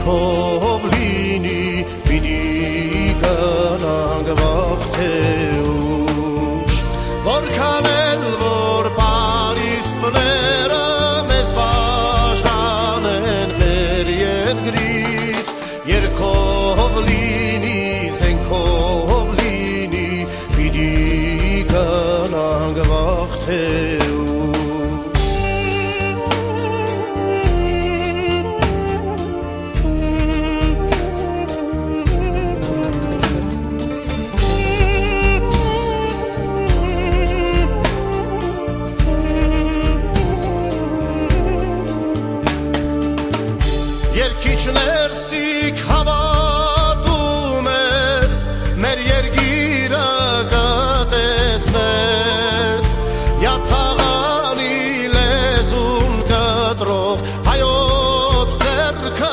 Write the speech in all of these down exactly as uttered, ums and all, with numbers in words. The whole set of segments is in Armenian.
երկով լինի պիտի գնանք վաղթե ուշ որքան էլ որ պարիսպները մեզ բաժանեն մեր երկրից երկով լինի զենքով լինի պիտի գնանք վաղթե Երկիչներ սիք հավատում ես, մեր երգիրը կտեսնես, յաթաղանի լեզուն կտրող, հայոց ձեռքը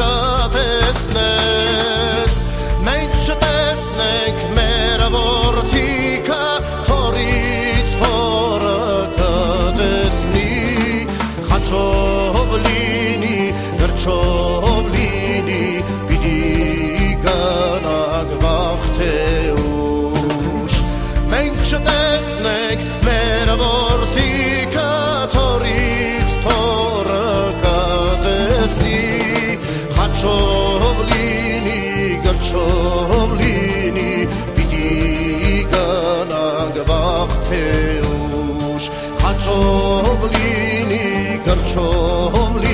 կտեսնես, մենք չտեսնենք մեր որդիքը, թորից թորը կտեսնի, խաչով լինի, գրչով լինի, պիտի գնանք վաղթե ուշ մենք չտեսնենք մեր որդիքը թորից թորը կտեսնի խաչով լինի, գրչով լինի, պիտի գնանք վաղթե ուշ խաչով լինի, գրչով լինի